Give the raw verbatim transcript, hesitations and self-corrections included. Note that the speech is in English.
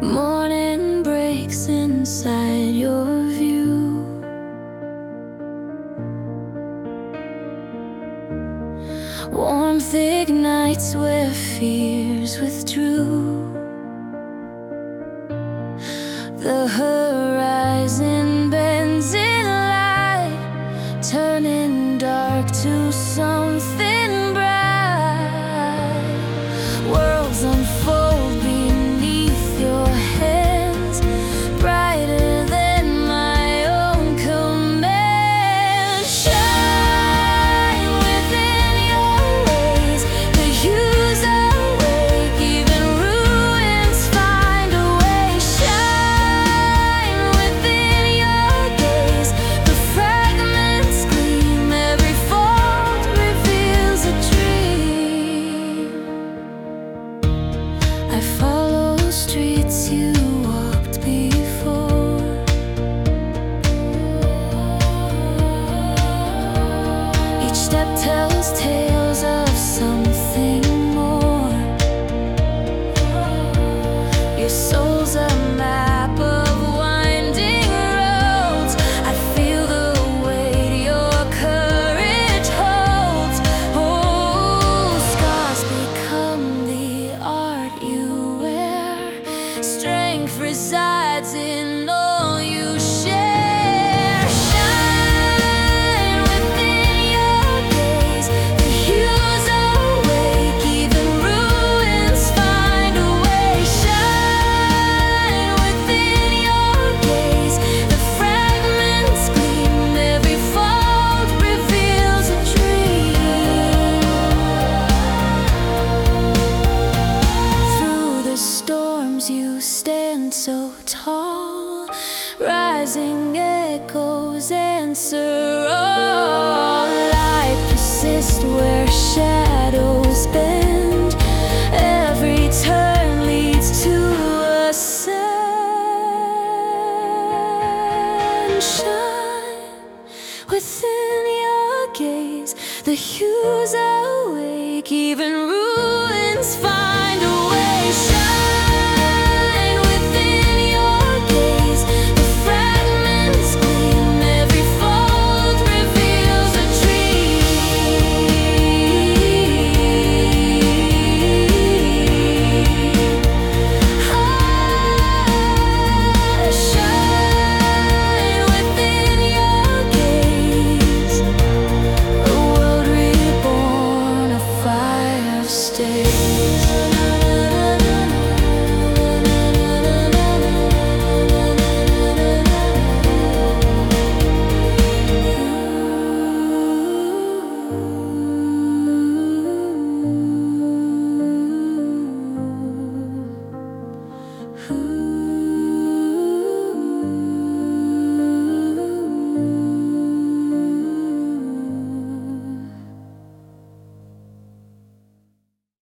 Morning breaks inside your view. Warmth ignites where fears withdrew. The horizon bends in light, turning dark to something bright. Worlds unfold beneath your hands, brighter than my own command. Shine within your ways, the hues awake, even ruins find a way. Shine within your gaze, the fragments gleam, every fold reveals a dream. I follow streets you walked before. Each step tells tales of something more. Your soul's a map of winding roads. I feel the weight your courage holds. Oh, scars become the art you wear. Strength resides in all you share. Shine within your gaze, the hues awake, even ruins find a way. Shine within your gaze, the fragments gleam, every fold reveals a dream. Through the storms you stand so tall, rising echoes answer all. Light persists where shadows bend, every turn leads to ascend. Shine within your gaze, the hues awake, even